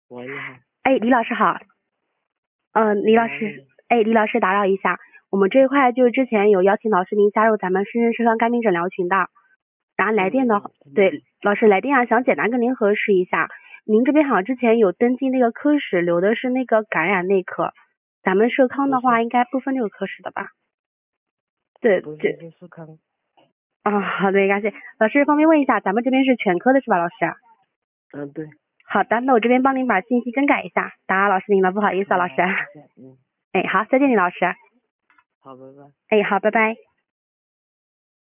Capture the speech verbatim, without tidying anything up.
喂，你好。 哎，李老师好。嗯，李老师， 嗯哎，李老师打扰一下，我们这一块就是之前有邀请老师您加入咱们深圳社康肝病诊疗群的，然后来电的， 嗯嗯对，老师来电啊，想简单跟您核实一下，您这边好像之前有登记那个科室，留的是那个感染内科，咱们社康的不是话应该不分这个科室的吧？对不是对， 是是康。 啊，好的，没关系。老师方便问一下，咱们这边是全科的是吧，老师？ 嗯，对。 好的，那我这边帮您把信息更改一下，打扰老师您了，不好意思啊，老师。 好好，谢谢。嗯， 哎，好，再见，李老师。 好，拜拜。 哎，好，拜拜。